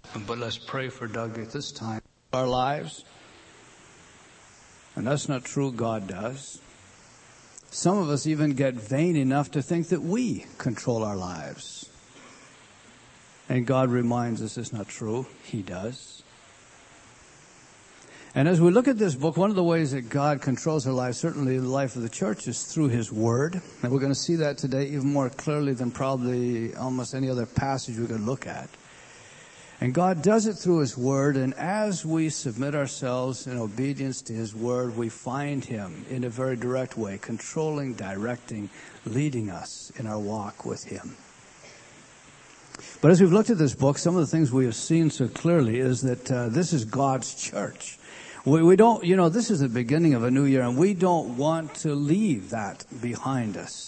But let's pray for Doug at this time. Our lives. And that's not true. God does. Some of us even get vain enough to think that we control our lives. And God reminds us it's not true. He does. And as we look at this book, one of the ways that God controls our lives, certainly the life of the church, is through His Word. And we're going to see that today even more clearly than probably almost any other passage we could look at. And God does it through His Word, and as we submit ourselves in obedience to His Word, we find Him in a very direct way, controlling, directing, leading us in our walk with Him. But as we've looked at this book, some of the things we have seen so clearly is that this is God's church. We don't, this is the beginning of a new year, and we don't want to leave that behind us.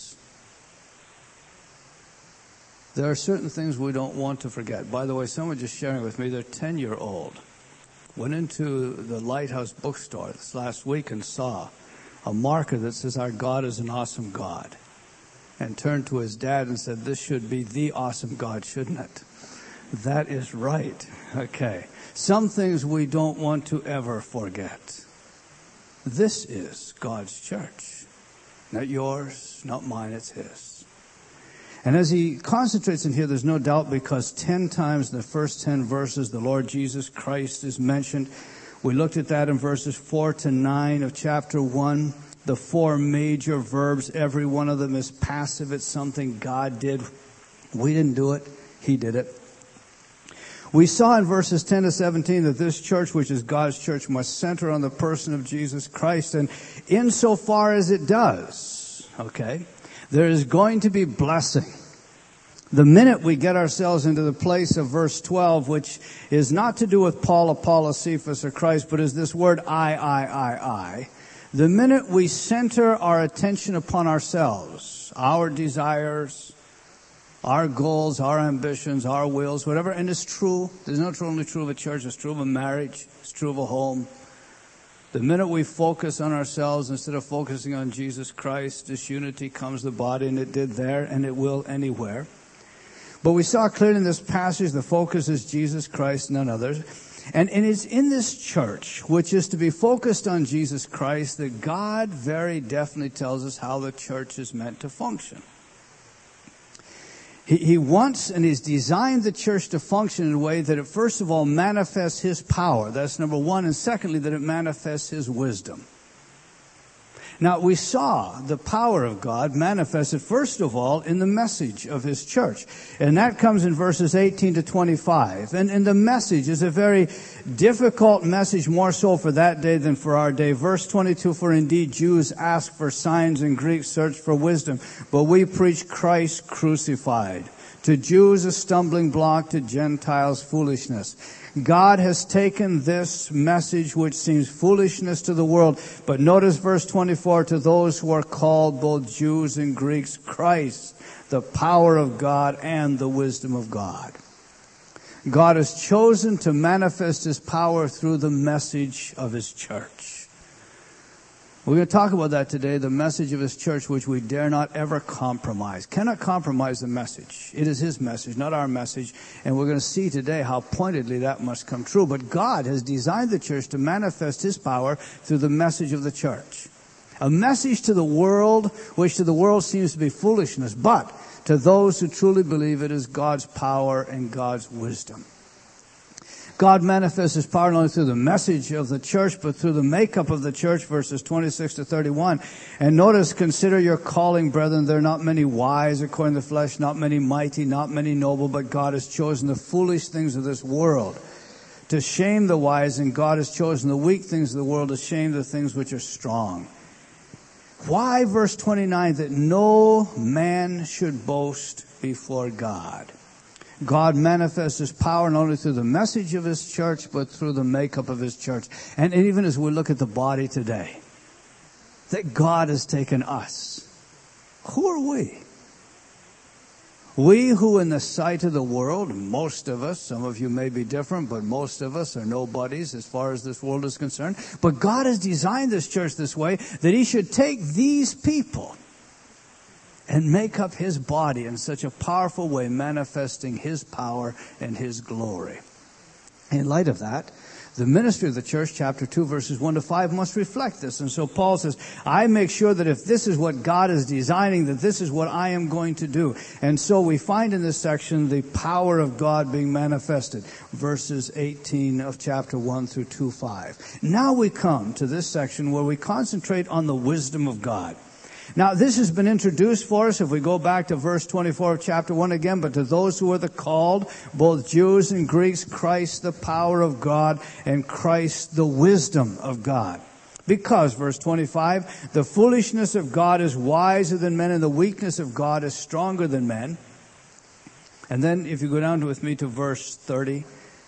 There are certain things we don't want to forget. By the way, someone just sharing with me, their 10-year-old went into the Lighthouse bookstore this last week and saw a marker that says, "Our God is an awesome God," and turned to his dad and said, "This should be the awesome God, shouldn't it?" That is right. Okay. Some things we don't want to ever forget. This is God's church. Not yours, not mine, it's His. And as he concentrates in here, there's no doubt, because 10 times in the first 10 verses, the Lord Jesus Christ is mentioned. We looked at that in verses 4 to 9 of chapter 1. The 4 major verbs, every one of them is passive. It's something God did. We didn't do it. He did it. We saw in verses 10 to 17 that this church, which is God's church, must center on the person of Jesus Christ. And insofar as it does, there is going to be blessing. The minute we get ourselves into the place of verse 12, which is not to do with Paul, Apollos, Cephas, or Christ, but is this word I. The minute we center our attention upon ourselves, our desires, our goals, our ambitions, our wills, whatever, and it's true. There's not only true of a church, it's true of a marriage, it's true of a home. The minute we focus on ourselves instead of focusing on Jesus Christ, disunity comes the body, and it did there, and it will anywhere. But we saw clearly in this passage the focus is Jesus Christ, none others. And it's in this church, which is to be focused on Jesus Christ, that God very definitely tells us how the church is meant to function. He wants and He's designed the church to function in a way that it first of all manifests His power. That's number one. And secondly, that it manifests His wisdom. Now, we saw the power of God manifested first of all in the message of His church. And that comes in verses 18 to 25. And the message is a very difficult message, more so for that day than for our day. Verse 22, "For indeed Jews ask for signs and Greeks search for wisdom, but we preach Christ crucified. To Jews a stumbling block, to Gentiles foolishness." God has taken this message, which seems foolishness to the world. But notice verse 24, "To those who are called, both Jews and Greeks, Christ, the power of God and the wisdom of God." God has chosen to manifest His power through the message of His church. We're going to talk about that today, the message of His church, which we dare not ever compromise. Cannot compromise the message. It is His message, not our message. And we're going to see today how pointedly that must come true. But God has designed the church to manifest His power through the message of the church. A message to the world, which to the world seems to be foolishness. But to those who truly believe, it is God's power and God's wisdom. God manifests His power not only through the message of the church, but through the makeup of the church, verses 26 to 31. And notice, "Consider your calling, brethren. There are not many wise according to the flesh, not many mighty, not many noble, but God has chosen the foolish things of this world to shame the wise, and God has chosen the weak things of the world to shame the things which are strong." Why, verse 29, that no man should boast before God. God manifests His power not only through the message of His church, but through the makeup of His church. And even as we look at the body today, that God has taken us. Who are we? We who in the sight of the world, most of us, some of you may be different, but most of us are nobodies as far as this world is concerned. But God has designed this church this way that He should take these people and make up His body in such a powerful way, manifesting His power and His glory. In light of that, the ministry of the church, chapter 2, verses 1 to 5, must reflect this. And so Paul says, I make sure that if this is what God is designing, that this is what I am going to do. And so we find in this section the power of God being manifested. Verses 18 of chapter 1 through 2:5. Now we come to this section where we concentrate on the wisdom of God. Now, this has been introduced for us if we go back to verse 24 of chapter 1 again. But to those who are the called, both Jews and Greeks, Christ the power of God and Christ the wisdom of God. Because, verse 25, the foolishness of God is wiser than men and the weakness of God is stronger than men. And then if you go down with me to verse 30,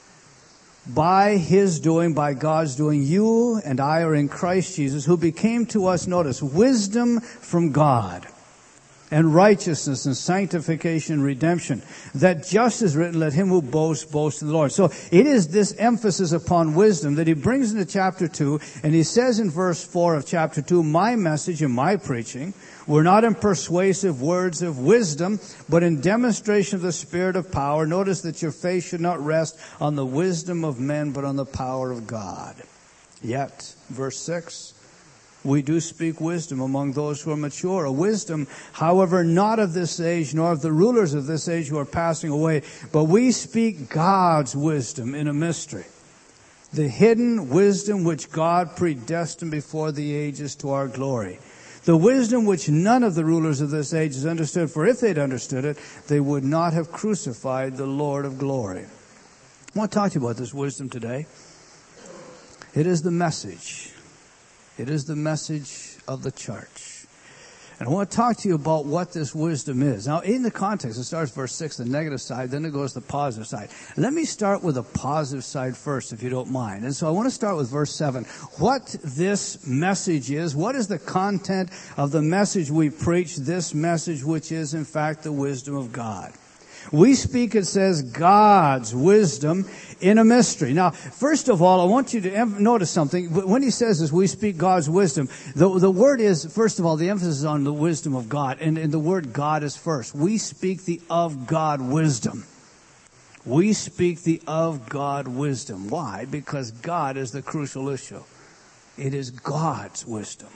by His doing, by God's doing, you and I are in Christ Jesus, who became to us, notice, wisdom from God, and righteousness and sanctification and redemption, that just as written, let him who boasts, boast in the Lord. So it is this emphasis upon wisdom that he brings into chapter 2, and he says in verse 4 of chapter 2, my message and my preaching were not in persuasive words of wisdom, but in demonstration of the Spirit of power. Notice that your faith should not rest on the wisdom of men, but on the power of God. Yet, verse 6, we do speak wisdom among those who are mature. A wisdom, however, not of this age, nor of the rulers of this age who are passing away, but we speak God's wisdom in a mystery. The hidden wisdom which God predestined before the ages to our glory. The wisdom which none of the rulers of this age has understood, for if they'd understood it, they would not have crucified the Lord of glory. I want to talk to you about this wisdom today. It is the message. It is the message of the church. And I want to talk to you about what this wisdom is. Now, in the context, it starts verse 6, the negative side, then it goes to the positive side. Let me start with the positive side first, if you don't mind. And so I want to start with verse 7. What this message is, what is the content of the message we preach, this message which is, in fact, the wisdom of God. We speak, it says, God's wisdom in a mystery. Now, first of all, I want you to notice something. When he says this, we speak God's wisdom, the word is, first of all, the emphasis is on the wisdom of God. And the word God is first. We speak the of God wisdom. We speak the of God wisdom. Why? Because God is the crucial issue. It is God's wisdom.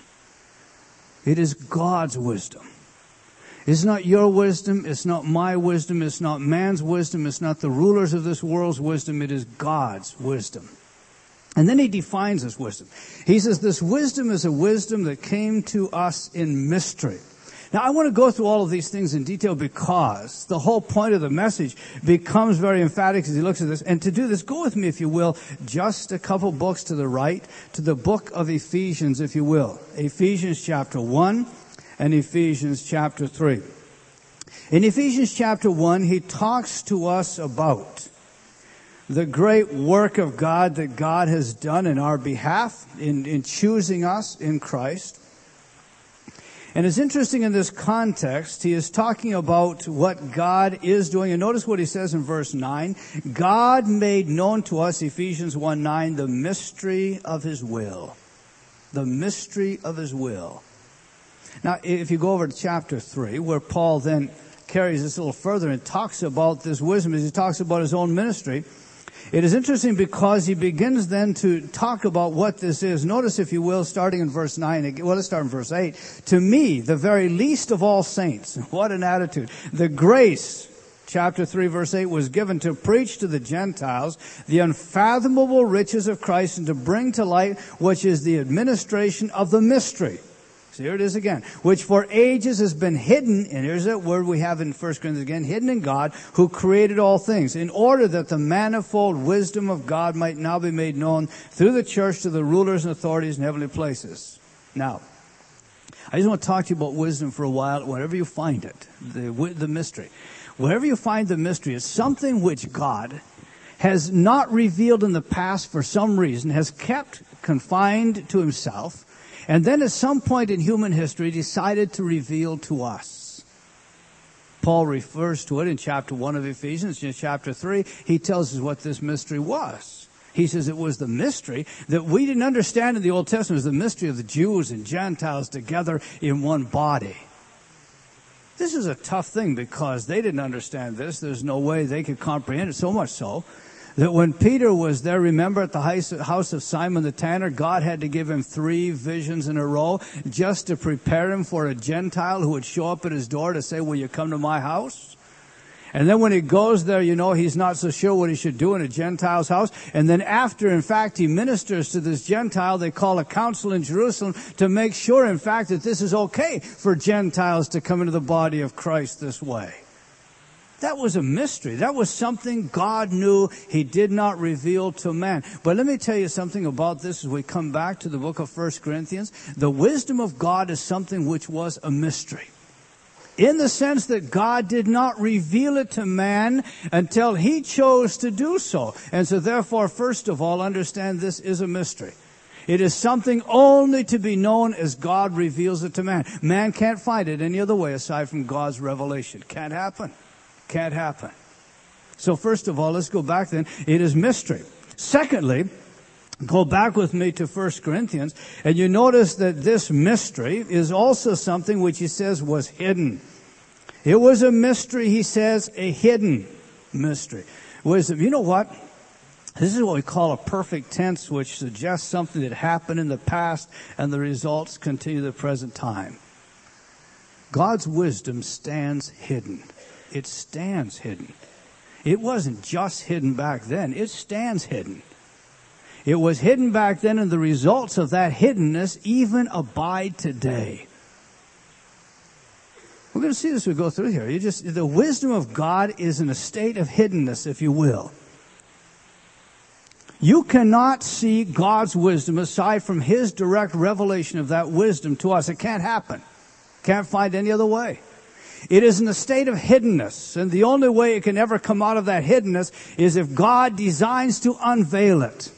It is God's wisdom. It's not your wisdom, it's not my wisdom, it's not man's wisdom, it's not the rulers of this world's wisdom, it is God's wisdom. And then he defines this wisdom. He says this wisdom is a wisdom that came to us in mystery. Now I want to go through all of these things in detail because the whole point of the message becomes very emphatic as he looks at this. And to do this, go with me, if you will, just a couple books to the right, to the book of Ephesians, if you will. Ephesians chapter 1. And Ephesians chapter 3. In Ephesians chapter 1, he talks to us about the great work of God that God has done in our behalf in choosing us in Christ. And it's interesting in this context, he is talking about what God is doing. And notice what he says in verse 9. God made known to us, Ephesians 1:9, the mystery of his will. The mystery of his will. Now, if you go over to chapter 3, where Paul then carries this a little further and talks about this wisdom, as he talks about his own ministry, it is interesting because he begins then to talk about what this is. Notice, if you will, starting in verse 9, well, let's start in verse 8. To me, the very least of all saints, what an attitude. The grace, chapter 3, verse 8, was given to preach to the Gentiles the unfathomable riches of Christ and to bring to light which is the administration of the mystery. Here it is again, which for ages has been hidden, and here's that word we have in 1 Corinthians again, hidden in God, who created all things, in order that the manifold wisdom of God might now be made known through the church to the rulers and authorities in heavenly places. Now, I just want to talk to you about wisdom for a while, wherever you find it, the mystery. Wherever you find the mystery, it's something which God has not revealed in the past for some reason, has kept confined to himself, and then at some point in human history decided to reveal to us. Paul refers to it in chapter 1 of Ephesians. In chapter 3, he tells us what this mystery was. He says it was the mystery that we didn't understand in the Old Testament. It was the mystery of the Jews and Gentiles together in one body. This is a tough thing because they didn't understand this. There's no way they could comprehend it, so much so That when Peter was there, remember at the house of Simon the tanner, God had to give him 3 visions in a row just to prepare him for a Gentile who would show up at his door to say, will you come to my house? And then when he goes there, he's not so sure what he should do in a Gentile's house. And then after, in fact, he ministers to this Gentile, they call a council in Jerusalem to make sure, in fact, that this is okay for Gentiles to come into the body of Christ this way. That was a mystery. That was something God knew He did not reveal to man. But let me tell you something about this as we come back to the book of 1 Corinthians. The wisdom of God is something which was a mystery, in the sense that God did not reveal it to man until He chose to do so. And so therefore, first of all, understand this is a mystery. It is something only to be known as God reveals it to man. Man can't find it any other way aside from God's revelation. Can't happen. Can't happen. So first of all, let's go back then. It is mystery. Secondly, go back with me to 1 Corinthians, and you notice that this mystery is also something which he says was hidden. It was a mystery, he says, a hidden mystery. Wisdom. You know what? This is what we call a perfect tense, which suggests something that happened in the past and the results continue the present time. God's wisdom stands hidden. It stands hidden. It wasn't just hidden back then. It stands hidden. It was hidden back then, and the results of that hiddenness even abide today. We're going to see this as we go through here. The wisdom of God is in a state of hiddenness, if you will. You cannot see God's wisdom aside from His direct revelation of that wisdom to us. It can't happen. Can't find any other way. It is in a state of hiddenness, and the only way it can ever come out of that hiddenness is if God designs to unveil it.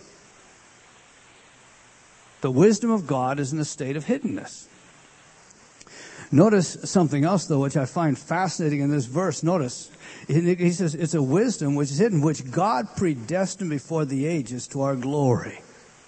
The wisdom of God is in a state of hiddenness. Notice something else, though, which I find fascinating in this verse. Notice, he says, it's a wisdom which is hidden, which God predestined before the ages to our glory.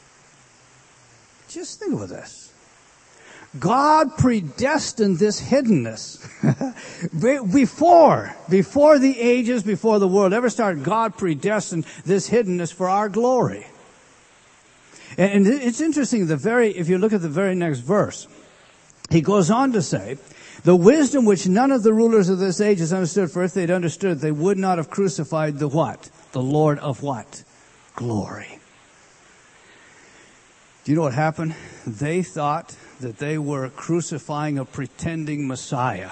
Just think of this. God predestined this hiddenness before the ages, before the world ever started. God predestined this hiddenness for our glory. And it's interesting, if you look at the very next verse, he goes on to say, the wisdom which none of the rulers of this age has understood, for if they'd understood, they would not have crucified the what? The Lord of what? Glory. Do you know what happened? They thought that they were crucifying a pretending Messiah.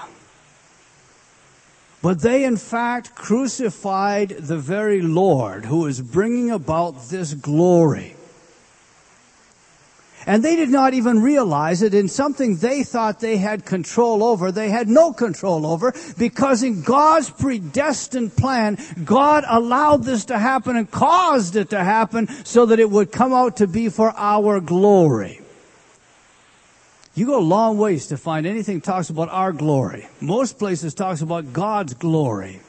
But they, in fact, crucified the very Lord who is bringing about this glory. And they did not even realize it in something they thought they had control over. They had no control over, because in God's predestined plan, God allowed this to happen and caused it to happen so that it would come out to be for our glory. You go a long ways to find anything that talks about our glory. Most places talks about God's glory.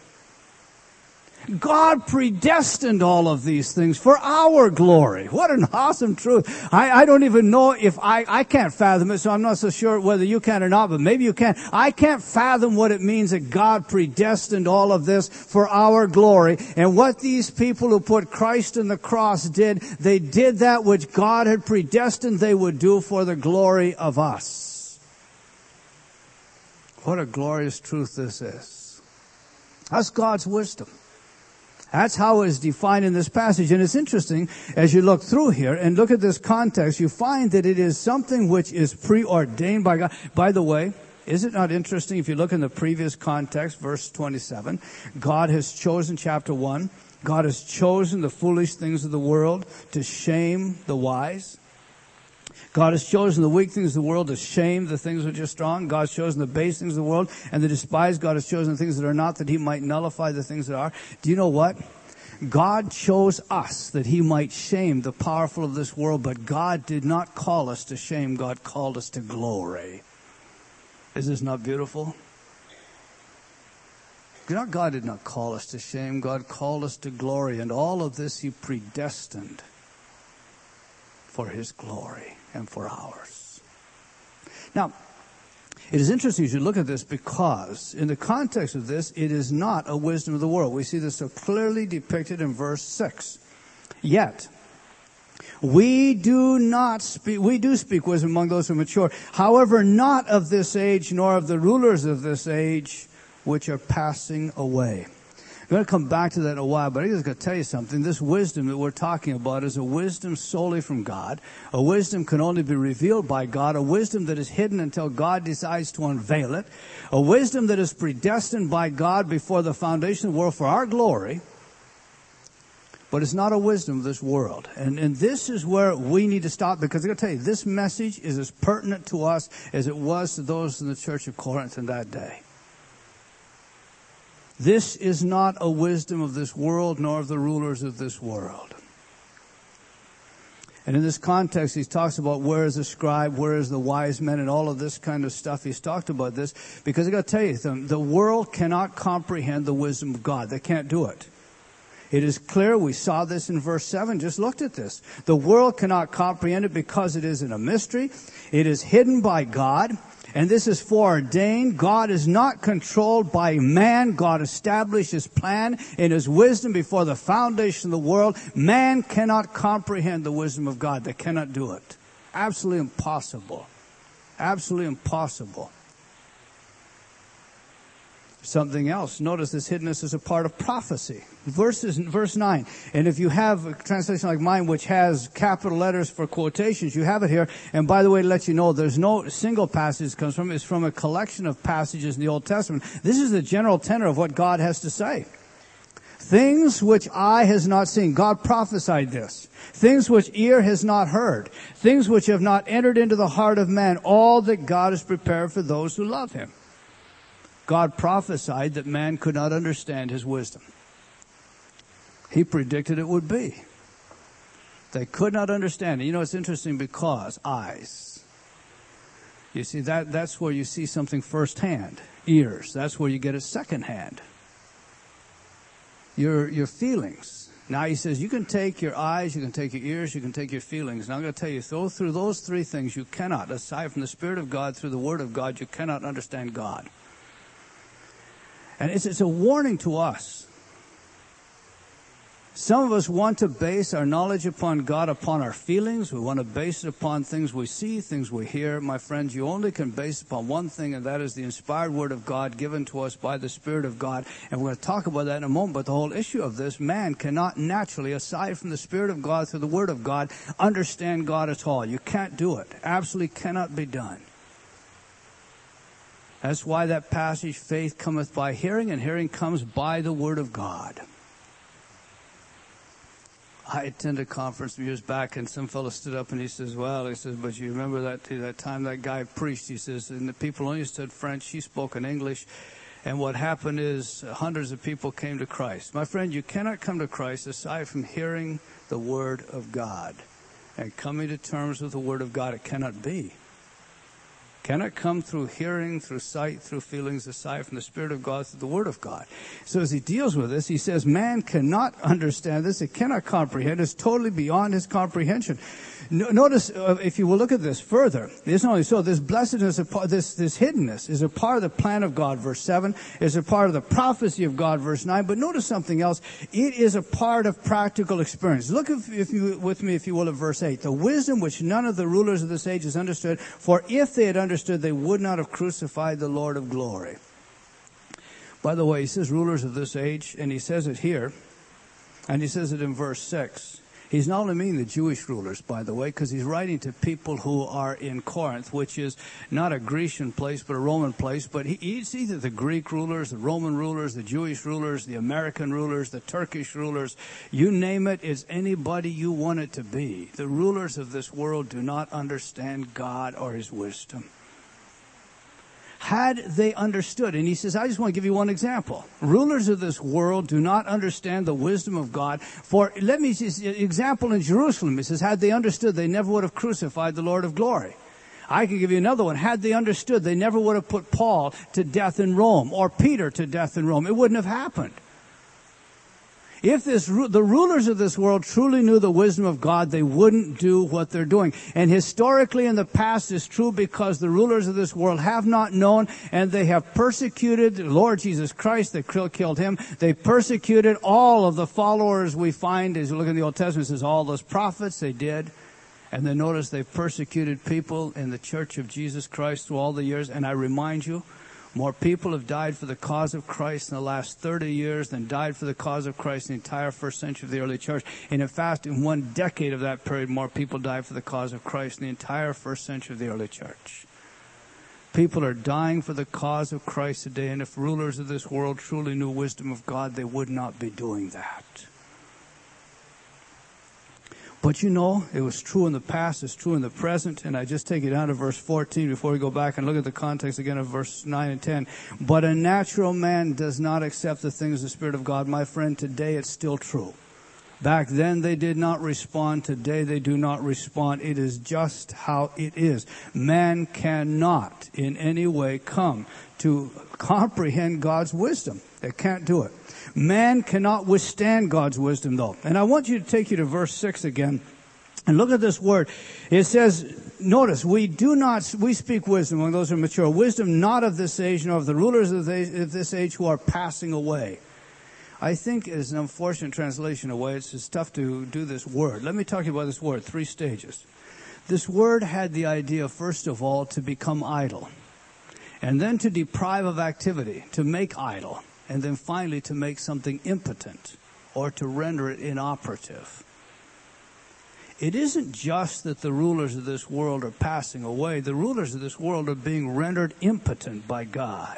God predestined all of these things for our glory. What an awesome truth. I don't even know if I can't fathom it, so I'm not so sure whether you can or not, but maybe you can. I can't fathom what it means that God predestined all of this for our glory. And what these people who put Christ on the cross did, they did that which God had predestined they would do for the glory of us. What a glorious truth this is. That's God's wisdom. That's how it's defined in this passage. And it's interesting, as you look through here and look at this context, you find that it is something which is preordained by God. By the way, is it not interesting if you look in the previous context, verse 27, God has chosen, chapter 1, God has chosen the foolish things of the world to shame the wise. God has chosen the weak things of the world to shame the things which are strong. God has chosen the base things of the world and the despised. God has chosen the things that are not, that He might nullify the things that are. Do you know what? God chose us that He might shame the powerful of this world, but God did not call us to shame. God called us to glory. Is this not beautiful? God did not call us to shame. God called us to glory, and all of this He predestined for His glory and for ours. Now, It is interesting as you look at this because in the context of this, it is not a wisdom of the world. We see this so clearly depicted in verse 6. Yet, we do speak wisdom among those who are mature. However, not of this age, nor of the rulers of this age, which are passing away. I'm going to come back to that in a while, but I'm just going to tell you something. This wisdom that we're talking about is a wisdom solely from God. A wisdom can only be revealed by God. A wisdom that is hidden until God decides to unveil it. A wisdom that is predestined by God before the foundation of the world for our glory. But it's not a wisdom of this world. And this is where we need to stop, because I'm going to tell you, this message is as pertinent to us as it was to those in the church of Corinth in that day. This is not a wisdom of this world, nor of the rulers of this world. And in this context, he talks about where is the scribe, where is the wise man, and all of this kind of stuff. He's talked about this because I got to tell you, the world cannot comprehend the wisdom of God. They can't do it. It is clear. We saw this in verse 7. Just looked at this. The world cannot comprehend it because it is in a mystery. It is hidden by God. And this is foreordained. God is not controlled by man. God established His plan in His wisdom before the foundation of the world. Man cannot comprehend the wisdom of God. They cannot do it. Absolutely impossible. Absolutely impossible. Something else. Notice this hiddenness is a part of prophecy. Verse 9. And if you have a translation like mine, which has capital letters for quotations, you have it here. And by the way, to let you know, there's no single passage it comes from. It's from a collection of passages in the Old Testament. This is the general tenor of what God has to say. Things which eye has not seen. God prophesied this. Things which ear has not heard. Things which have not entered into the heart of man. All that God has prepared for those who love Him. God prophesied that man could not understand His wisdom. He predicted it would be. They could not understand it. You know, it's interesting because eyes. You see, that's where you see something firsthand. Ears, that's where you get it secondhand. Your feelings. Now he says you can take your eyes, you can take your ears, you can take your feelings. Now I'm going to tell you, through those three things you cannot, aside from the Spirit of God, through the Word of God, you cannot understand God. And it's a warning to us. Some of us want to base our knowledge upon God upon our feelings. We want to base it upon things we see, things we hear. My friends, you only can base it upon one thing, and that is the inspired Word of God given to us by the Spirit of God. And we're going to talk about that in a moment. But the whole issue of this, man cannot naturally, aside from the Spirit of God through the Word of God, understand God at all. You can't do it. Absolutely cannot be done. That's why that passage, faith cometh by hearing, and hearing comes by the Word of God. I attended a conference years back, and some fellow stood up and he says, but you remember that time that guy preached, he says, and the people only stood French, he spoke in English, and what happened is hundreds of people came to Christ. My friend, you cannot come to Christ aside from hearing the Word of God and coming to terms with the Word of God. It cannot be. Cannot come through hearing, through sight, through feelings, aside from the Spirit of God, through the Word of God. So as he deals with this, he says, man cannot understand this. It cannot comprehend. It's totally beyond his comprehension. Notice, if you will look at this further, it's not only so, this blessedness, this hiddenness is a part of the plan of God, verse 7, is a part of the prophecy of God, verse 9, but notice something else. It is a part of practical experience. Look with me, if you will, at verse 8. The wisdom which none of the rulers of this age has understood, for if they had understood, they would not have crucified the Lord of glory. By the way, he says rulers of this age, and he says it here, and he says it in verse 6. He's not only meaning the Jewish rulers, by the way, because he's writing to people who are in Corinth, which is not a Grecian place, but a Roman place. But he's either the Greek rulers, the Roman rulers, the Jewish rulers, the American rulers, the Turkish rulers. You name it, it's anybody you want it to be. The rulers of this world do not understand God or His wisdom. Had they understood, and he says, I just want to give you one example. Rulers of this world do not understand the wisdom of God. For, let me just, example in Jerusalem, he says, had they understood, they never would have crucified the Lord of glory. I can give you another one. Had they understood, they never would have put Paul to death in Rome, or Peter to death in Rome. It wouldn't have happened. If the rulers of this world truly knew the wisdom of God, they wouldn't do what they're doing. And historically in the past is true because the rulers of this world have not known, and they have persecuted the Lord Jesus Christ. They killed him. They persecuted all of the followers we find, as you look in the Old Testament, it says all those prophets, they did. And then notice they've persecuted people in the church of Jesus Christ through all the years. And I remind you, more people have died for the cause of Christ in the last 30 years than died for the cause of Christ in the entire first century of the early church. And in fact, in 1 decade of that period, more people died for the cause of Christ in the entire first century of the early church. People are dying for the cause of Christ today, and if rulers of this world truly knew wisdom of God, they would not be doing that. But you know, it was true in the past, it's true in the present, and I just take it down to verse 14 before we go back and look at the context again of verse 9 and 10. But a natural man does not accept the things of the Spirit of God. My friend, today it's still true. Back then they did not respond. Today they do not respond. It is just how it is. Man cannot in any way come to comprehend God's wisdom. They can't do it. Man cannot withstand God's wisdom, though. And I want you to take you to verse 6 again. And look at this word. It says, notice, we speak wisdom among those who are mature. Wisdom not of this age, nor of the rulers of this age who are passing away. I think is an unfortunate translation away. It's tough to do this word. Let me talk to you about this word, 3 stages. This word had the idea, first of all, to become idle. And then to deprive of activity, to make idle. And then finally to make something impotent or to render it inoperative. It isn't just that the rulers of this world are passing away. The rulers of this world are being rendered impotent by God.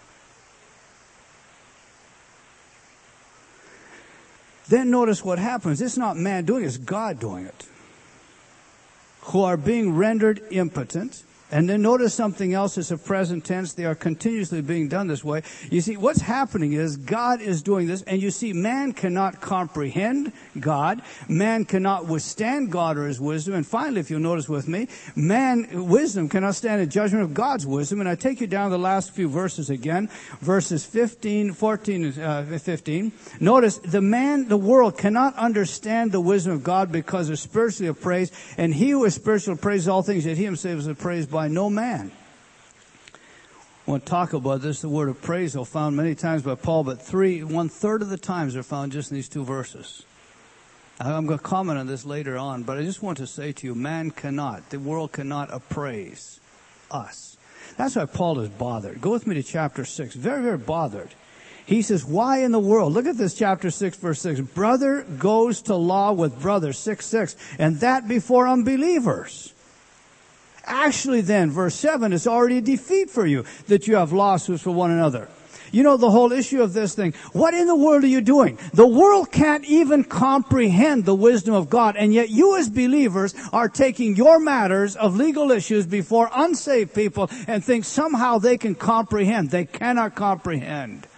Then notice what happens. It's not man doing it, it's God doing it. Who are being rendered impotent. And then notice something else. It's a present tense. They are continuously being done this way. You see, what's happening is God is doing this. And you see, man cannot comprehend God. Man cannot withstand God or his wisdom. And finally, if you'll notice with me, wisdom cannot stand the judgment of God's wisdom. And I take you down the last few verses again. Verses 14 and 15. Notice, the world cannot understand the wisdom of God because they're spiritually appraised. And he who is spiritually appraised all things, yet he himself is appraised by no man. I want to talk about this. The word appraisal found many times by Paul, but 1/3 of the times are found just in these 2 verses. I'm going to comment on this later on, but I just want to say to you, the world cannot appraise us. That's why Paul is bothered. Go with me to chapter 6. Very, very bothered. He says, why in the world? Look at this chapter 6, verse 6. Brother goes to law with brother, 6:6, and that before unbelievers. Actually then, verse 7, it's already a defeat for you that you have lawsuits for one another. You know the whole issue of this thing. What in the world are you doing? The world can't even comprehend the wisdom of God, and yet you as believers are taking your matters of legal issues before unsaved people and think somehow they can comprehend. They cannot comprehend.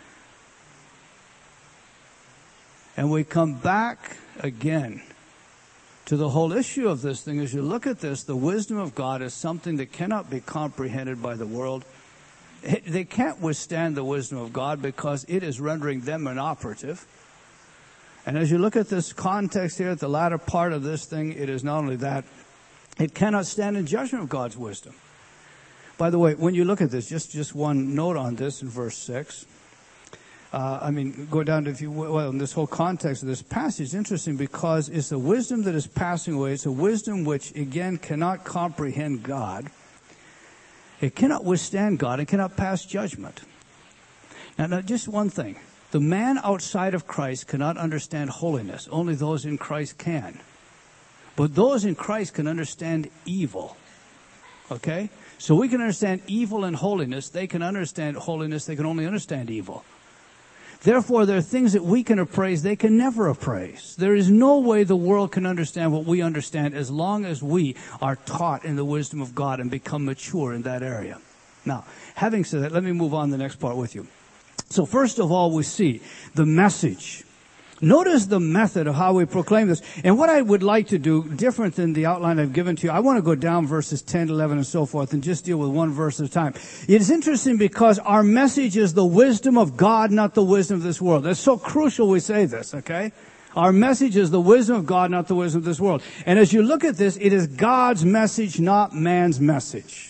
And we come back again to the whole issue of this thing. As you look at this, the wisdom of God is something that cannot be comprehended by the world. They can't withstand the wisdom of God because it is rendering them inoperative. And as you look at this context here, at the latter part of this thing, it is not only that, it cannot stand in judgment of God's wisdom. By the way, when you look at this, just one note on this in verse 6. Go down to, in this whole context of this passage is interesting because it's the wisdom that is passing away. It's a wisdom which, again, cannot comprehend God. It cannot withstand God. It cannot pass judgment. Now, just one thing. The man outside of Christ cannot understand holiness. Only those in Christ can. But those in Christ can understand evil. Okay? So we can understand evil and holiness. They can understand holiness. They can only understand evil. Therefore, there are things that we can appraise they can never appraise. There is no way the world can understand what we understand as long as we are taught in the wisdom of God and become mature in that area. Now, having said that, let me move on to the next part with you. So first of all, we see the message Notice the method of how we proclaim this. And what I would like to do, different than the outline I've given to you, I want to go down verses 10, 11, and so forth and just deal with one verse at a time. It's interesting because our message is the wisdom of God, not the wisdom of this world. That's so crucial we say this, okay? Our message is the wisdom of God, not the wisdom of this world. And as you look at this, it is God's message, not man's message.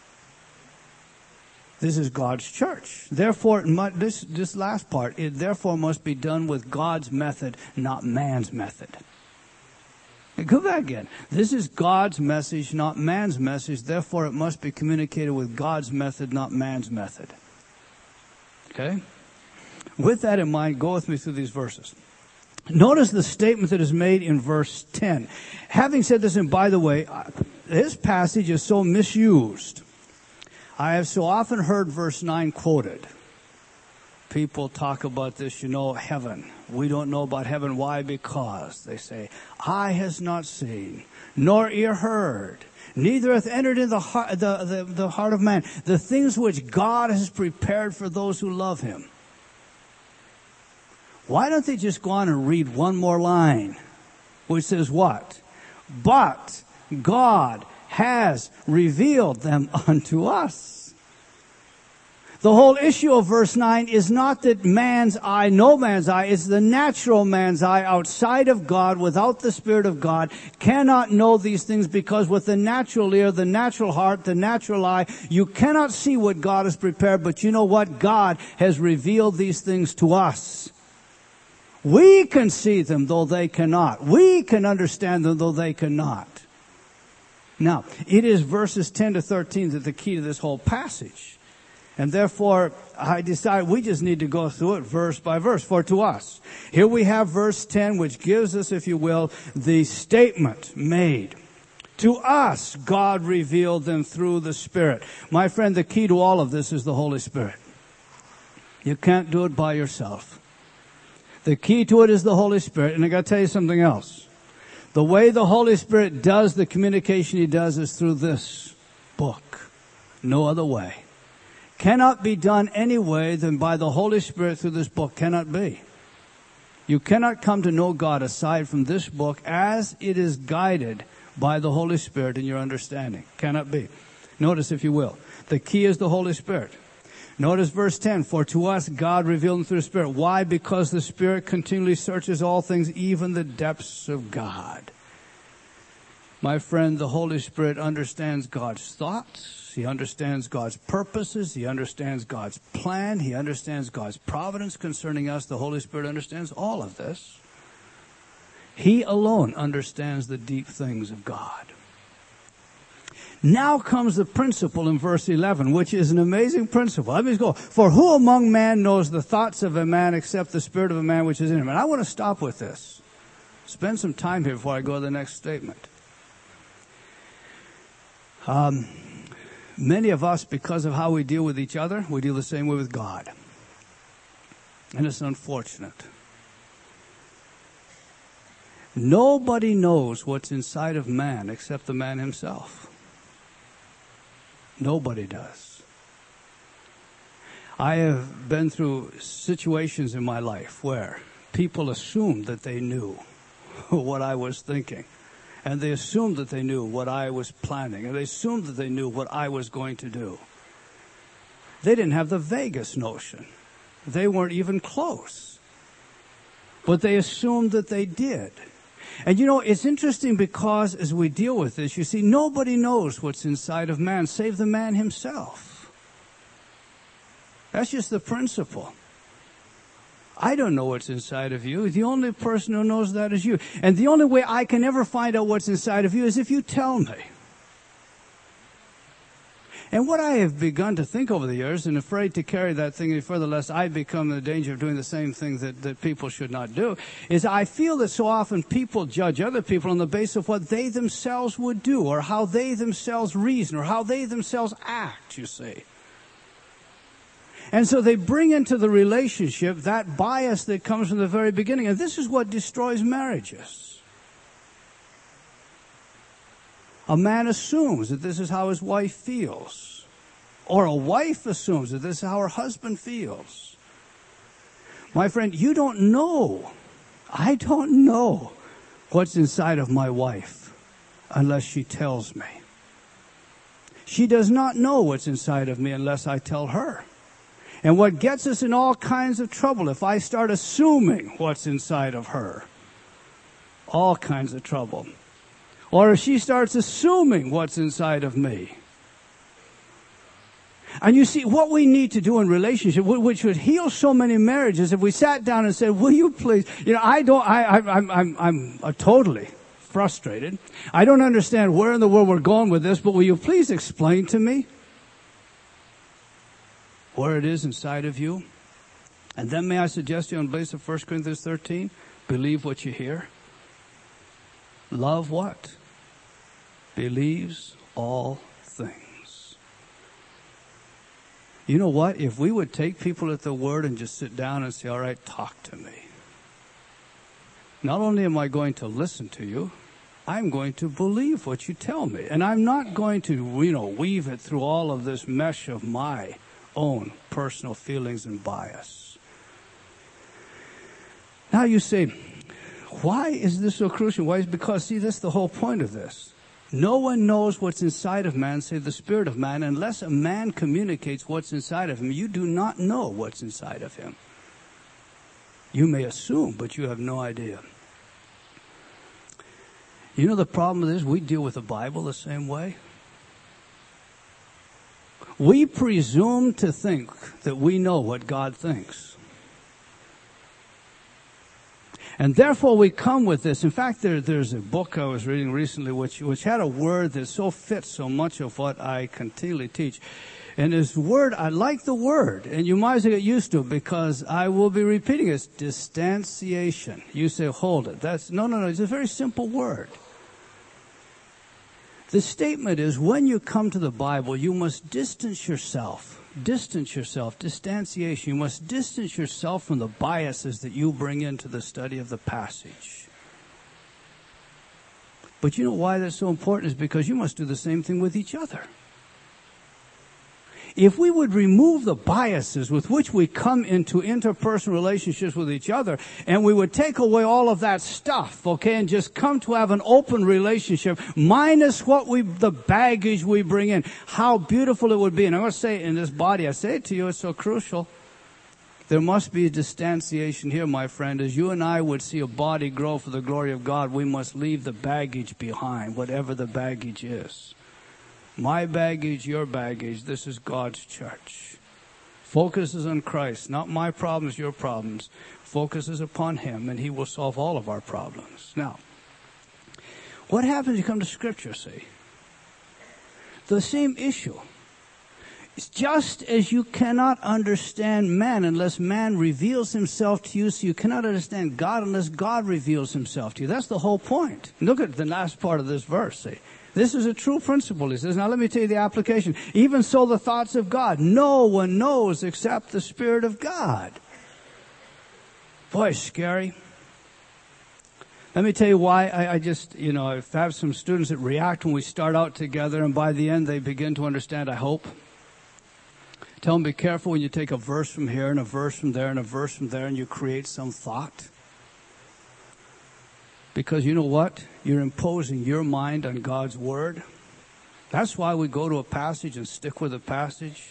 This is God's church. Therefore, this last part, it therefore must be done with God's method, not man's method. Go back again. This is God's message, not man's message. Therefore, it must be communicated with God's method, not man's method. Okay? With that in mind, go with me through these verses. Notice the statement that is made in verse 10. Having said this, and by the way, this passage is so misused. I have so often heard verse 9 quoted. People talk about this, heaven. We don't know about heaven. Why? Because, they say, eye has not seen, nor ear heard, neither hath entered in the heart of man the things which God has prepared for those who love him. Why don't they just go on and read one more line, which says what? But God has revealed them unto us. The whole issue of verse 9 is not that man's eye, no man's eye, it's the natural man's eye outside of God, without the Spirit of God, cannot know these things, because with the natural ear, the natural heart, the natural eye, you cannot see what God has prepared, but you know what? God has revealed these things to us. We can see them, though they cannot. We can understand them, though they cannot. Now, it is verses 10 to 13 that the key to this whole passage. And therefore, I decided we just need to go through it verse by verse. For to us, here we have verse 10, which gives us, if you will, the statement made. To us, God revealed them through the Spirit. My friend, the key to all of this is the Holy Spirit. You can't do it by yourself. The key to it is the Holy Spirit. And I got to tell you something else. The way the Holy Spirit does the communication he does is through this book. No other way. Cannot be done any way than by the Holy Spirit through this book. Cannot be. You cannot come to know God aside from this book as it is guided by the Holy Spirit in your understanding. Cannot be. Notice, if you will, the key is the Holy Spirit. Notice verse 10, for to us God revealed them through the Spirit. Why? Because the Spirit continually searches all things, even the depths of God. My friend, the Holy Spirit understands God's thoughts. He understands God's purposes. He understands God's plan. He understands God's providence concerning us. The Holy Spirit understands all of this. He alone understands the deep things of God. Now comes the principle in verse 11, which is an amazing principle. Let me just go. For who among man knows the thoughts of a man except the spirit of a man which is in him? And I want to stop with this. Spend some time here before I go to the next statement. Many of us, because of how we deal with each other, we deal the same way with God. And it's unfortunate. Nobody knows what's inside of man except the man himself. Nobody does. I have been through situations in my life where people assumed that they knew what I was thinking. And they assumed that they knew what I was planning. And they assumed that they knew what I was going to do. They didn't have the vaguest notion. They weren't even close. But they assumed that they did. And it's interesting because as we deal with this, you see, nobody knows what's inside of man save the man himself. That's just the principle. I don't know what's inside of you. The only person who knows that is you. And the only way I can ever find out what's inside of you is if you tell me. And what I have begun to think over the years, and afraid to carry that thing any further lest I become in the danger of doing the same thing that people should not do, is I feel that so often people judge other people on the basis of what they themselves would do, or how they themselves reason, or how they themselves act, you see. And so they bring into the relationship that bias that comes from the very beginning. And this is what destroys marriages. A man assumes that this is how his wife feels. Or a wife assumes that this is how her husband feels. My friend, you don't know I don't know what's inside of my wife unless she tells me. She does not know what's inside of me unless I tell her. And what gets us in all kinds of trouble, if I start assuming what's inside of her, all kinds of trouble. Or if she starts assuming what's inside of me. And you see, what we need to do in relationship, which would heal so many marriages, if we sat down and said, will you please, I'm totally frustrated. I don't understand where in the world we're going with this, but will you please explain to me where it is inside of you? And then may I suggest to you on the basis of 1 Corinthians 13, believe what you hear. Love what? Believes all things. You know what? If we would take people at the word and just sit down and say, all right, talk to me. Not only am I going to listen to you, I'm going to believe what you tell me. And I'm not going to, weave it through all of this mesh of my own personal feelings and bias. Now you say, why is this so crucial? Why? Because, see, that's the whole point of this. No one knows what's inside of man, save the spirit of man. Unless a man communicates what's inside of him, you do not know what's inside of him. You may assume, but you have no idea. You know the problem is we deal with the Bible the same way. We presume to think that we know what God thinks. And therefore we come with this. In fact, there's a book I was reading recently which had a word that so fits so much of what I continually teach. And this word, I like the word, and you might as well get used to it because I will be repeating it. It's distanciation. You say, hold it. No, it's a very simple word. The statement is, when you come to the Bible, you must distance yourself. Distanciation. You must distance yourself from the biases that you bring into the study of the passage. But you know why that's so important is because you must do the same thing with each other. If we would remove the biases with which we come into interpersonal relationships with each other, and we would take away all of that stuff, okay, and just come to have an open relationship, minus the baggage we bring in, how beautiful it would be. And I'm going to say it in this body, I say it to you, it's so crucial. There must be a distanciation here, my friend. As you and I would see a body grow for the glory of God, we must leave the baggage behind, whatever the baggage is. My baggage, your baggage, this is God's church. Focus is on Christ, not my problems, your problems. Focus is upon Him, and He will solve all of our problems. Now, what happens when you come to Scripture, see? The same issue. It's just as you cannot understand man unless man reveals himself to you, so you cannot understand God unless God reveals Himself to you. That's the whole point. Look at the last part of this verse, see? This is a true principle, he says. Now let me tell you the application. Even so, the thoughts of God, no one knows except the Spirit of God. Boy, scary. Let me tell you why I have some students that react when we start out together, and by the end they begin to understand, I hope. Tell them, be careful when you take a verse from here and a verse from there and a verse from there and you create some thought. Because you know what? You're imposing your mind on God's Word. That's why we go to a passage and stick with a passage.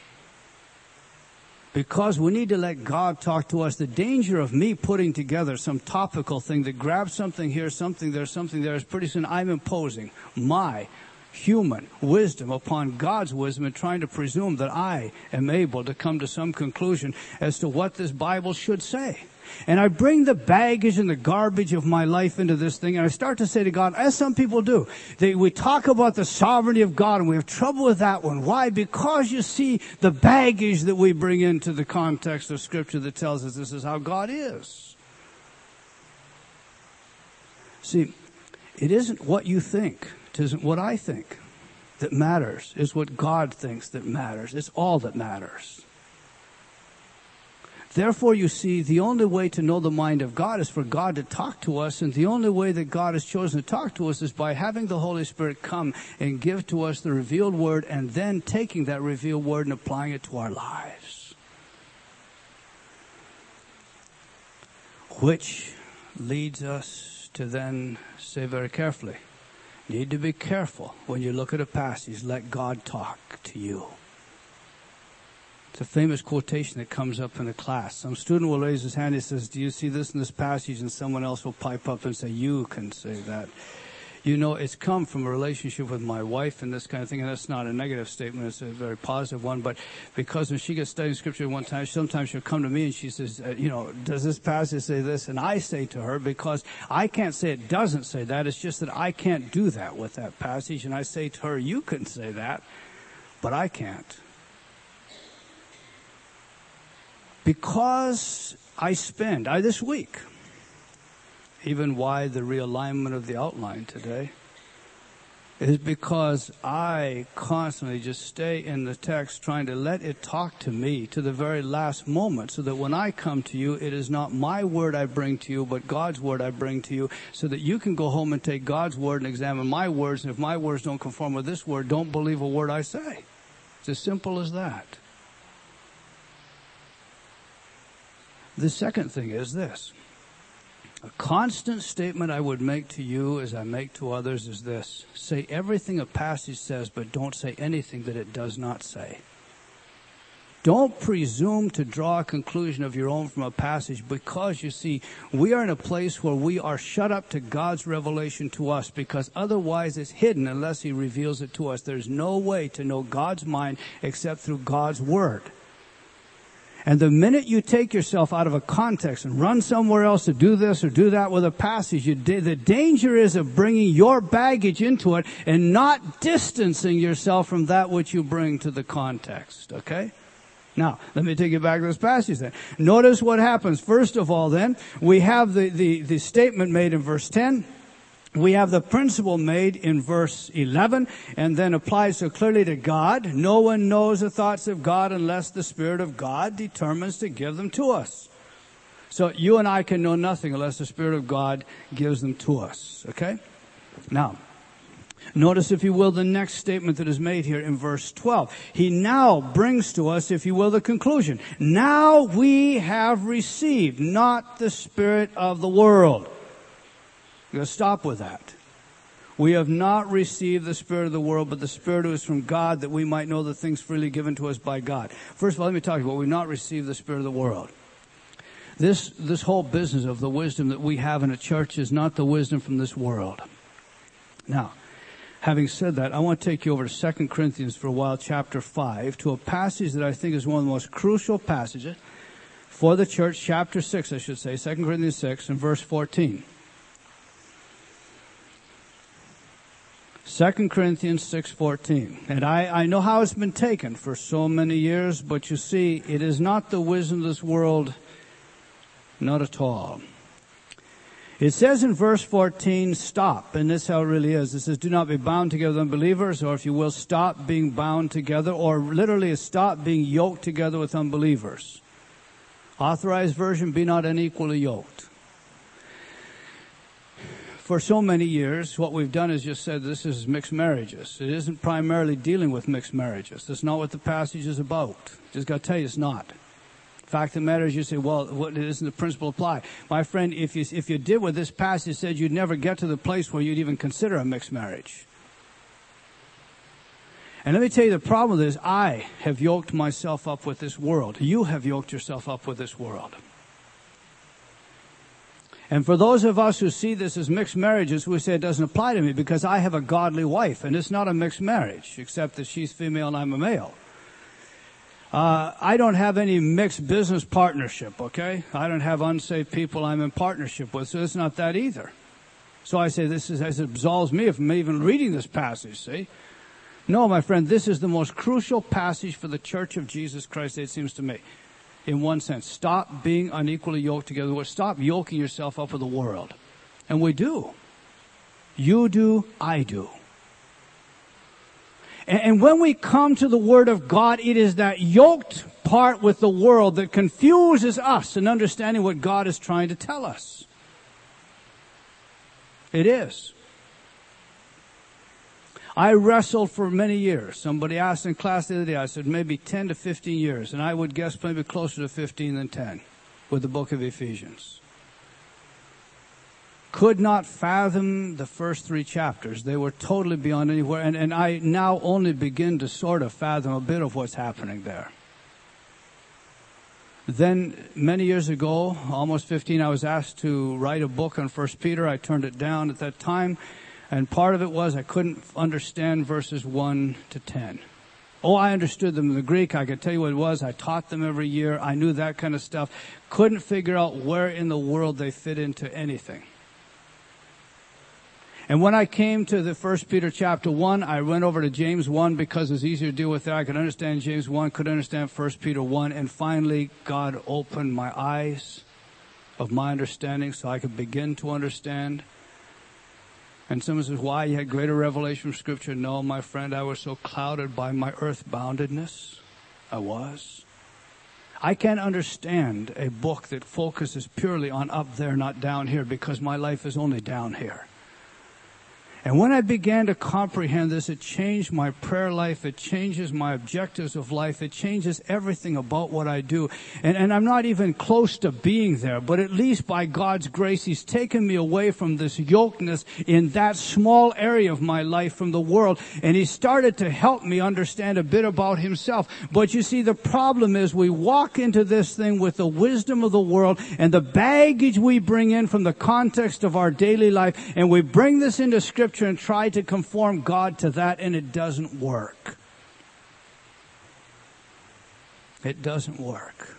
Because we need to let God talk to us. The danger of me putting together some topical thing that grabs something here, something there is pretty soon I'm imposing my human wisdom upon God's wisdom and trying to presume that I am able to come to some conclusion as to what this Bible should say. And I bring the baggage and the garbage of my life into this thing, and I start to say to God, as some people do, we talk about the sovereignty of God, and we have trouble with that one. Why? Because you see the baggage that we bring into the context of Scripture that tells us this is how God is. See, it isn't what you think, it isn't what I think that matters. It's what God thinks that matters. It's all that matters. Therefore, you see, the only way to know the mind of God is for God to talk to us, and the only way that God has chosen to talk to us is by having the Holy Spirit come and give to us the revealed Word, and then taking that revealed Word and applying it to our lives. Which leads us to then say very carefully, you need to be careful when you look at a passage, let God talk to you. It's a famous quotation that comes up in a class. Some student will raise his hand and says, do you see this in this passage? And someone else will pipe up and say, you can say that. You know, it's come from a relationship with my wife and this kind of thing, and that's not a negative statement, it's a very positive one, but because when she gets studying scripture one time, sometimes she'll come to me and she says, does this passage say this? And I say to her, because I can't say it doesn't say that, it's just that I can't do that with that passage, and I say to her, you can say that, but I can't. Because this week, even why the realignment of the outline today, is because I constantly just stay in the text trying to let it talk to me to the very last moment, so that when I come to you, it is not my word I bring to you, but God's word I bring to you, so that you can go home and take God's word and examine my words, and if my words don't conform with this word, don't believe a word I say. It's as simple as that. The second thing is this. A constant statement I would make to you as I make to others is this. Say everything a passage says, but don't say anything that it does not say. Don't presume to draw a conclusion of your own from a passage, because, you see, we are in a place where we are shut up to God's revelation to us, because otherwise it's hidden unless He reveals it to us. There's no way to know God's mind except through God's Word. And the minute you take yourself out of a context and run somewhere else to do this or do that with a passage, the danger is of bringing your baggage into it and not distancing yourself from that which you bring to the context. Okay? Now, let me take you back to this passage then. Notice what happens. First of all then, we have the statement made in verse 10. We have the principle made in verse 11, and then applied so clearly to God. No one knows the thoughts of God unless the Spirit of God determines to give them to us. So you and I can know nothing unless the Spirit of God gives them to us. Okay? Now, notice, if you will, the next statement that is made here in verse 12. He now brings to us, if you will, the conclusion. Now we have received not the spirit of the world. You've got to stop with that. We have not received the spirit of the world, but the Spirit who is from God, that we might know the things freely given to us by God. First of all, let me talk about, we've not received the spirit of the world. This whole business of the wisdom that we have in a church is not the wisdom from this world. Now, having said that, I want to take you over to 2 Corinthians for a while, chapter 5, to a passage that I think is one of the most crucial passages for the church, chapter 6, I should say, 2 Corinthians 6 and verse 14. 2 Corinthians 6:14. And I know how it's been taken for so many years, but you see, it is not the wisdom of this world, not at all. It says in verse 14, stop, and this is how it really is. It says, do not be bound together with unbelievers, or if you will, stop being bound together, or literally stop being yoked together with unbelievers. Authorized version, be not unequally yoked. For so many years, what we've done is just said this is mixed marriages. It isn't primarily dealing with mixed marriages. That's not what the passage is about. Just got to tell you, it's not. Fact of the matter is, you say, well, what isn't the principle apply? My friend, if you did what this passage said, you'd never get to the place where you'd even consider a mixed marriage. And let me tell you, the problem with this, I have yoked myself up with this world. You have yoked yourself up with this world. And for those of us who see this as mixed marriages, we say it doesn't apply to me because I have a godly wife, and it's not a mixed marriage, except that she's female and I'm a male. I don't have any mixed business partnership, okay? I don't have unsaved people I'm in partnership with, so it's not that either. So I say this absolves me from even reading this passage, see? No, my friend, this is the most crucial passage for the Church of Jesus Christ, it seems to me. In one sense, stop being unequally yoked together. Stop yoking yourself up with the world. And we do. You do, I do. And when we come to the Word of God, it is that yoked part with the world that confuses us in understanding what God is trying to tell us. It is. I wrestled for many years. Somebody asked in class the other day, I said maybe 10 to 15 years, and I would guess maybe closer to 15 than 10 with the book of Ephesians. could not fathom the first 3 chapters. They were totally beyond anywhere. And I now only begin to sort of fathom a bit of what's happening there. Then, many years ago, almost 15, I was asked to write a book on 1 Peter. I turned it down at that time. And part of it was I couldn't understand verses 1 to 10. Oh, I understood them in the Greek. I could tell you what it was. I taught them every year. I knew that kind of stuff. Couldn't figure out where in the world they fit into anything. And when I came to the 1 Peter chapter 1, I went over to James 1 because it's easier to deal with that. I could understand James 1, could understand 1 Peter 1, and finally God opened my eyes of my understanding so I could begin to understand. And someone says, why? You had greater revelation from Scripture? No, my friend, I was so clouded by my earth-boundedness. I was. I can't understand a book that focuses purely on up there, not down here, because my life is only down here. And when I began to comprehend this, it changed my prayer life. It changes my objectives of life. It changes everything about what I do. And I'm not even close to being there, but at least by God's grace, He's taken me away from this yokeness in that small area of my life from the world. And He started to help me understand a bit about Himself. But you see, the problem is we walk into this thing with the wisdom of the world and the baggage we bring in from the context of our daily life, and we bring this into Scripture and try to conform God to that, and it doesn't work. It doesn't work.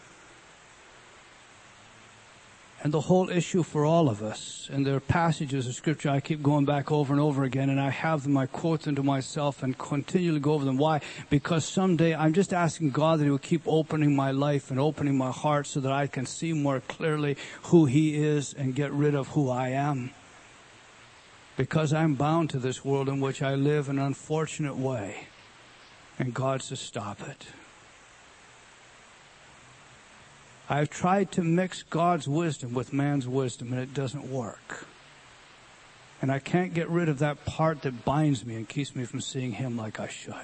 And the whole issue for all of us, and there are passages of Scripture I keep going back over and over again, and I have them, I quote them to myself and continually go over them. Why? Because someday I'm just asking God that He will keep opening my life and opening my heart so that I can see more clearly who He is and get rid of who I am. Because I'm bound to this world in which I live in an unfortunate way. And God says, stop it. I've tried to mix God's wisdom with man's wisdom, and it doesn't work. And I can't get rid of that part that binds me and keeps me from seeing Him like I should.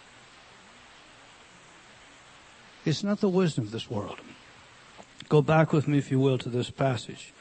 It's not the wisdom of this world. Go back with me, if you will, to this passage.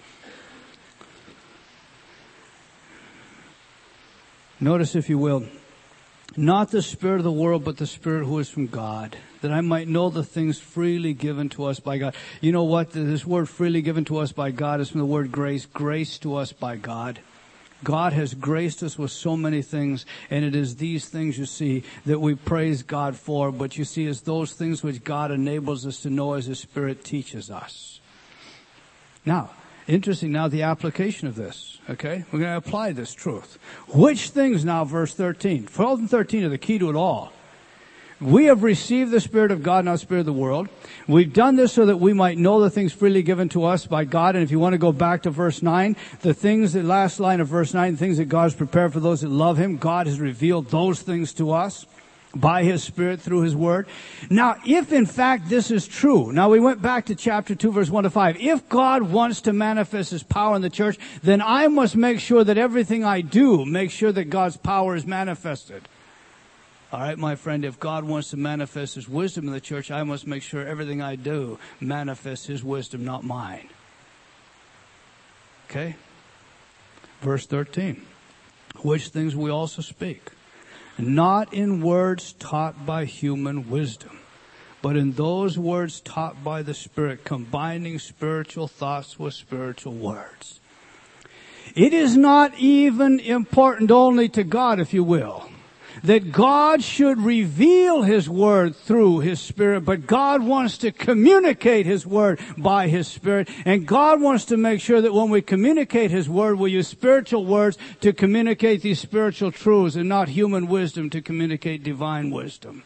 Notice, if you will, not the spirit of the world, but the Spirit who is from God, that I might know the things freely given to us by God. You know what? This word freely given to us by God is from the word grace. Grace to us by God. God has graced us with so many things, and it is these things, you see, that we praise God for. But you see, it's those things which God enables us to know as His Spirit teaches us. Now, interesting now the application of this, okay? We're going to apply this truth. Which things now, verse 13. 12 and 13 are the key to it all. We have received the Spirit of God, not the Spirit of the world. We've done this so that we might know the things freely given to us by God. And if you want to go back to verse 9, the things, the last line of verse 9, things that God has prepared for those that love Him, God has revealed those things to us by His Spirit through His Word. Now, if in fact this is true, now we went back to chapter 2, verse 1 to 5. If God wants to manifest His power in the church, then I must make sure that everything I do makes sure that God's power is manifested. All right, my friend, if God wants to manifest His wisdom in the church, I must make sure everything I do manifests His wisdom, not mine. Okay? Verse 13. Which things we also speak, not in words taught by human wisdom, but in those words taught by the Spirit, combining spiritual thoughts with spiritual words. It is not even important only to God, if you will, that God should reveal His Word through His Spirit, but God wants to communicate His Word by His Spirit, and God wants to make sure that when we communicate His Word, we use spiritual words to communicate these spiritual truths and not human wisdom to communicate divine wisdom.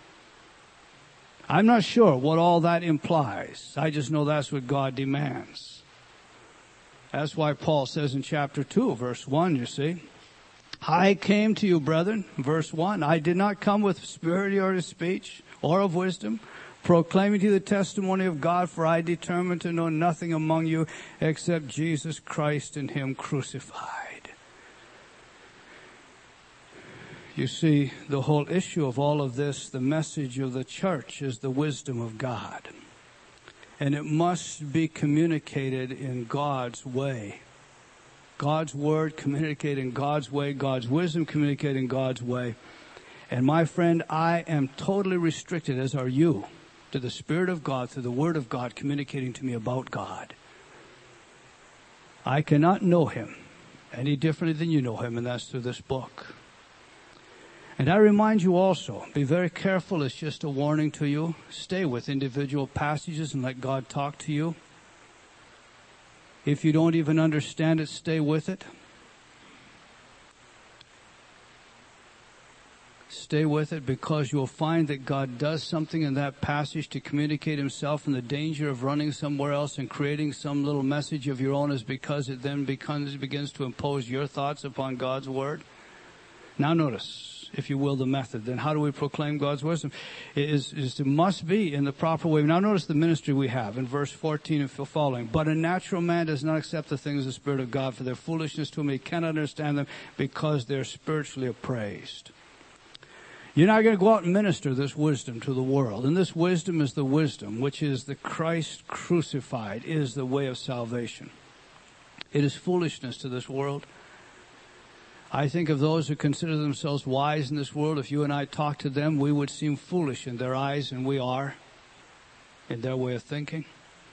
I'm not sure what all that implies. I just know that's what God demands. That's why Paul says in chapter 2, verse 1, you see, I came to you, brethren, verse 1, I did not come with spirit or of speech or of wisdom, proclaiming to you the testimony of God, for I determined to know nothing among you except Jesus Christ and Him crucified. You see, the whole issue of all of this, the message of the church is the wisdom of God. And it must be communicated in God's way. God's Word communicated in God's way, God's wisdom communicated in God's way. And my friend, I am totally restricted, as are you, to the Spirit of God through the Word of God communicating to me about God. I cannot know Him any differently than you know Him, and that's through this book. And I remind you also, be very careful, it's just a warning to you. Stay with individual passages and let God talk to you. If you don't even understand it, stay with it. Stay with it, because you'll find that God does something in that passage to communicate Himself, and the danger of running somewhere else and creating some little message of your own is because it then begins to impose your thoughts upon God's Word. Now notice, if you will, the method. Then how do we proclaim God's wisdom? It must be in the proper way. Now notice the ministry we have in verse 14 and following. But a natural man does not accept the things of the Spirit of God, for their foolishness to him. He cannot understand them because they're spiritually appraised. You're not going to go out and minister this wisdom to the world. And this wisdom is the wisdom, which is the Christ crucified, is the way of salvation. It is foolishness to this world. I think of those who consider themselves wise in this world. If you and I talk to them, we would seem foolish in their eyes, and we are in their way of thinking.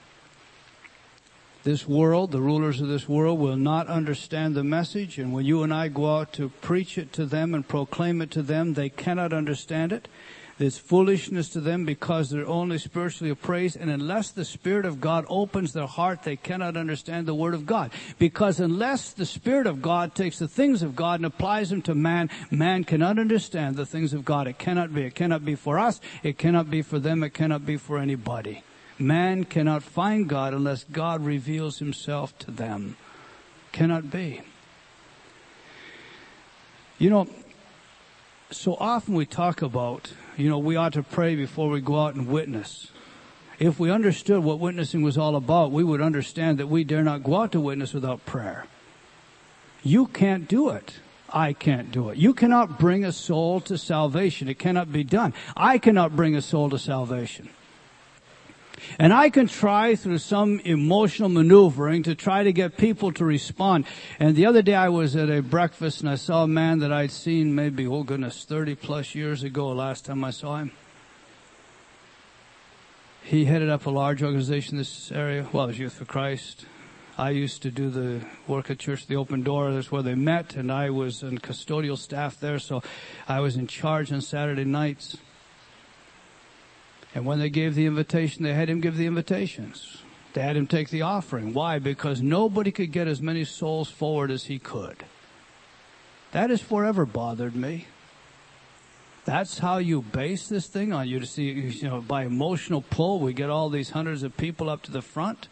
This world, the rulers of this world, will not understand the message, and when you and I go out to preach it to them and proclaim it to them, they cannot understand it. It's foolishness to them because they're only spiritually appraised, and unless the Spirit of God opens their heart, they cannot understand the Word of God. Because unless the Spirit of God takes the things of God and applies them to man, man cannot understand the things of God. It cannot be. It cannot be for us. It cannot be for them. It cannot be for anybody. Man cannot find God unless God reveals Himself to them. Cannot be. You know, so often we talk about, we ought to pray before we go out and witness. If we understood what witnessing was all about, we would understand that we dare not go out to witness without prayer. You can't do it. I can't do it. You cannot bring a soul to salvation. It cannot be done. I cannot bring a soul to salvation. And I can try through some emotional maneuvering to try to get people to respond. And the other day I was at a breakfast and I saw a man that I'd seen maybe, 30 plus years ago, last time I saw him. He headed up a large organization in this area. Well, it was Youth for Christ. I used to do the work at Church, the Open Door. That's where they met, and I was in custodial staff there, so I was in charge on Saturday nights. And when they gave the invitation, they had him give the invitations. They had him take the offering. Why? Because nobody could get as many souls forward as he could. That has forever bothered me. That's how you base this thing on. You to see, by emotional pull, we get all these hundreds of people up to the front.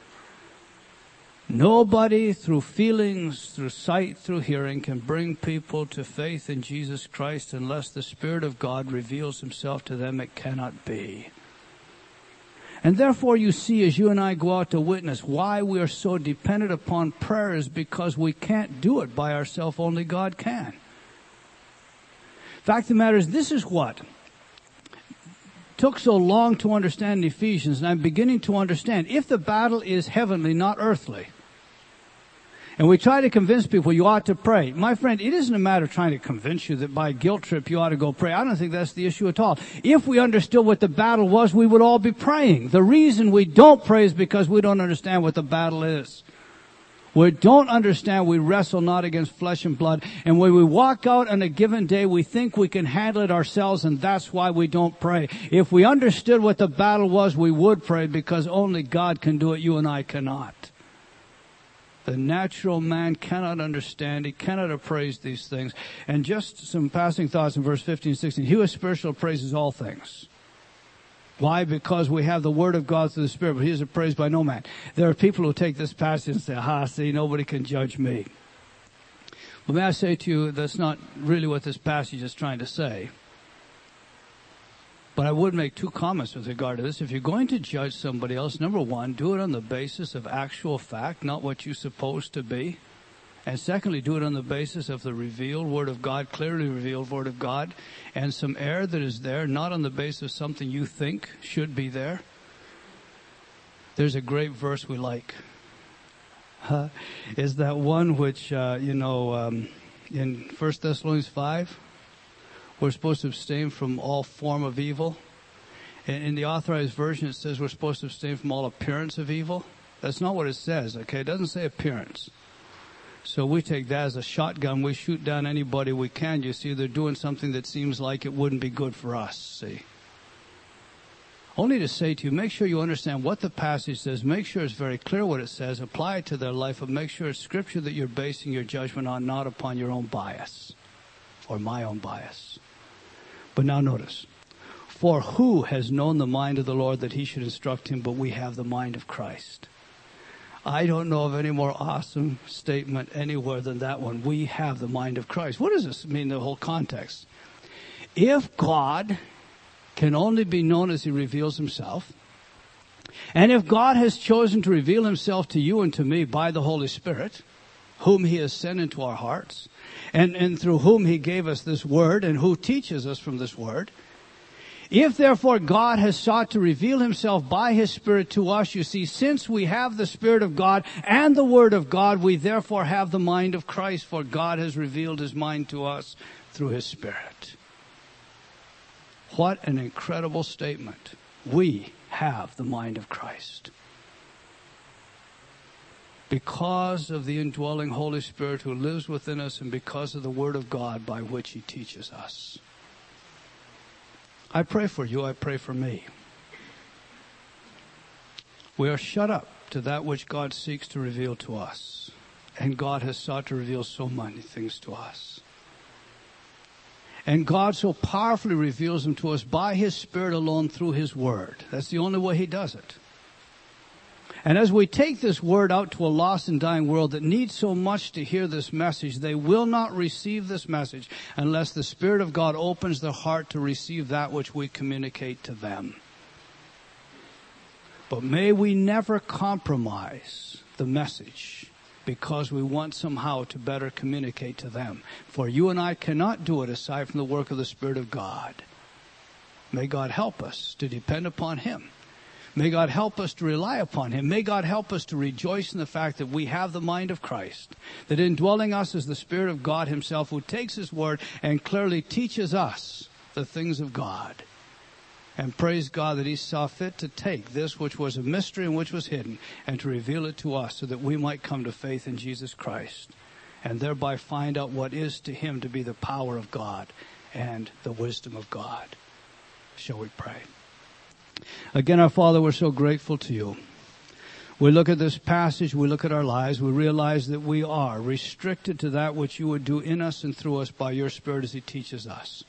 Nobody, through feelings, through sight, through hearing, can bring people to faith in Jesus Christ unless the Spirit of God reveals Himself to them. It cannot be. And therefore you see, as you and I go out to witness, why we are so dependent upon prayer is because we can't do it by ourselves. Only God can. Fact of the matter is, this is what took so long to understand in Ephesians, and I'm beginning to understand. If the battle is heavenly, not earthly, and we try to convince people you ought to pray. My friend, it isn't a matter of trying to convince you that by guilt trip you ought to go pray. I don't think that's the issue at all. If we understood what the battle was, we would all be praying. The reason we don't pray is because we don't understand what the battle is. We don't understand we wrestle not against flesh and blood. And when we walk out on a given day, we think we can handle it ourselves, and that's why we don't pray. If we understood what the battle was, we would pray, because only God can do it. You and I cannot. The natural man cannot understand. He cannot appraise these things. And just some passing thoughts in verse 15 and 16. He who is spiritual appraises all things. Why? Because we have the Word of God through the Spirit, but He is appraised by no man. There are people who take this passage and say, see, nobody can judge me. Well, may I say to you, that's not really what this passage is trying to say. But I would make two comments with regard to this. If you're going to judge somebody else, number one, do it on the basis of actual fact, not what you suppose to be. And secondly, do it on the basis of the revealed Word of God, clearly revealed Word of God, and some error that is there, not on the basis of something you think should be there. There's a great verse we like. is that one which, in 1 Thessalonians 5, we're supposed to abstain from all form of evil. In the Authorized Version, it says we're supposed to abstain from all appearance of evil. That's not what it says, okay? It doesn't say appearance. So we take that as a shotgun. We shoot down anybody we can. You see, they're doing something that seems like it wouldn't be good for us, see. Only to say to you, make sure you understand what the passage says. Make sure it's very clear what it says. Apply it to their life, but make sure it's Scripture that you're basing your judgment on, not upon your own bias or my own bias. But now notice. For who has known the mind of the Lord that he should instruct him, but we have the mind of Christ? I don't know of any more awesome statement anywhere than that one. We have the mind of Christ. What does this mean, the whole context? If God can only be known as he reveals himself, and if God has chosen to reveal himself to you and to me by the Holy Spirit, whom he has sent into our hearts, and through whom he gave us this word, and who teaches us from this word, if therefore God has sought to reveal himself by his Spirit to us, you see, since we have the Spirit of God and the Word of God, we therefore have the mind of Christ, for God has revealed his mind to us through his Spirit. What an incredible statement. We have the mind of Christ. Because of the indwelling Holy Spirit who lives within us, and because of the Word of God by which he teaches us. I pray for you, I pray for me. We are shut up to that which God seeks to reveal to us. And God has sought to reveal so many things to us. And God so powerfully reveals them to us by his Spirit alone through his Word. That's the only way he does it. And as we take this word out to a lost and dying world that needs so much to hear this message, they will not receive this message unless the Spirit of God opens their heart to receive that which we communicate to them. But may we never compromise the message because we want somehow to better communicate to them. For you and I cannot do it aside from the work of the Spirit of God. May God help us to depend upon him. May God help us to rely upon him. May God help us to rejoice in the fact that we have the mind of Christ, that indwelling us is the Spirit of God himself, who takes his word and clearly teaches us the things of God. And praise God that he saw fit to take this which was a mystery and which was hidden and to reveal it to us so that we might come to faith in Jesus Christ and thereby find out what is to him to be the power of God and the wisdom of God. Shall we pray? Again, our Father, we're so grateful to you. We look at this passage, we look at our lives, we realize that we are restricted to that which you would do in us and through us by your Spirit as he teaches us.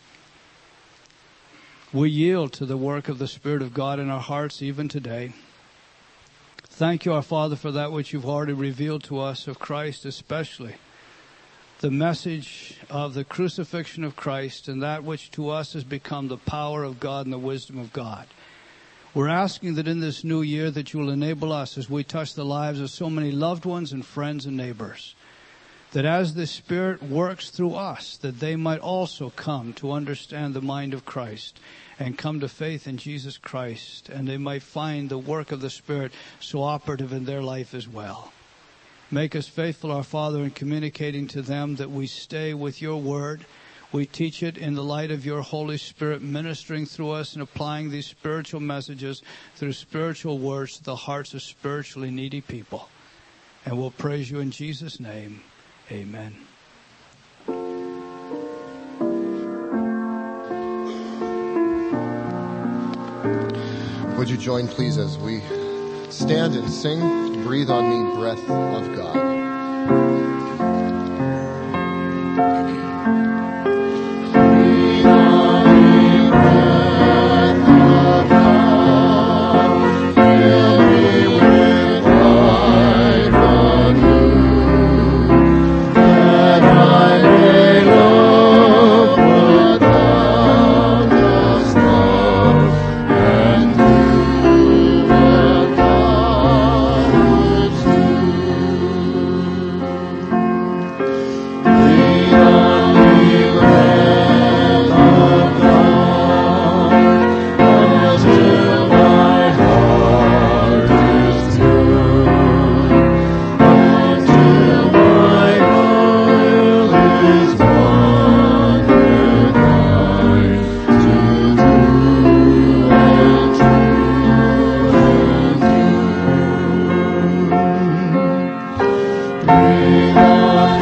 We yield to the work of the Spirit of God in our hearts even today. Thank you, our Father, for that which you've already revealed to us of Christ, especially the message of the crucifixion of Christ and that which to us has become the power of God and the wisdom of God. We're asking that in this new year that you will enable us as we touch the lives of so many loved ones and friends and neighbors, that as the Spirit works through us, that they might also come to understand the mind of Christ and come to faith in Jesus Christ, and they might find the work of the Spirit so operative in their life as well. Make us faithful, our Father, in communicating to them that we stay with your word. We teach it in the light of your Holy Spirit ministering through us and applying these spiritual messages through spiritual words to the hearts of spiritually needy people. And we'll praise you in Jesus' name. Amen. Would you join, please, as we stand and sing, Breathe on Me, Breath of God.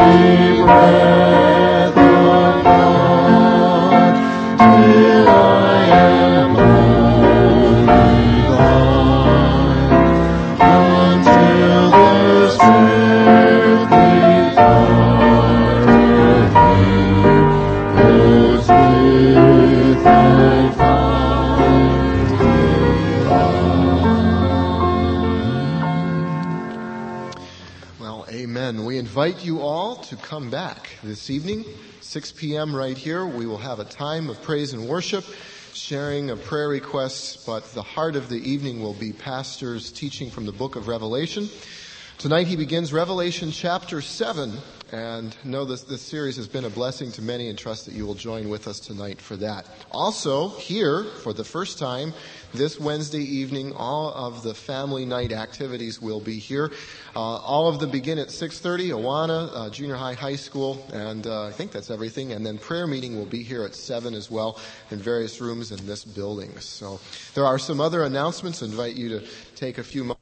breath of God, till I am wholly gone, until this earthly part of me goes with and find me. Well, amen. We invite you all to come back this evening, 6 p.m. right here. We will have a time of praise and worship, sharing of prayer requests, but the heart of the evening will be Pastor's teaching from the book of Revelation. Tonight he begins Revelation chapter 7, and know this series has been a blessing to many, and trust that you will join with us tonight for that. Also, here, for the first time, this Wednesday evening, all of the family night activities will be here. All of them begin at 6:30, Awana, junior high school, and I think that's everything. And then prayer meeting will be here at 7 as well, in various rooms in this building. So there are some other announcements. I invite you to take a few moments.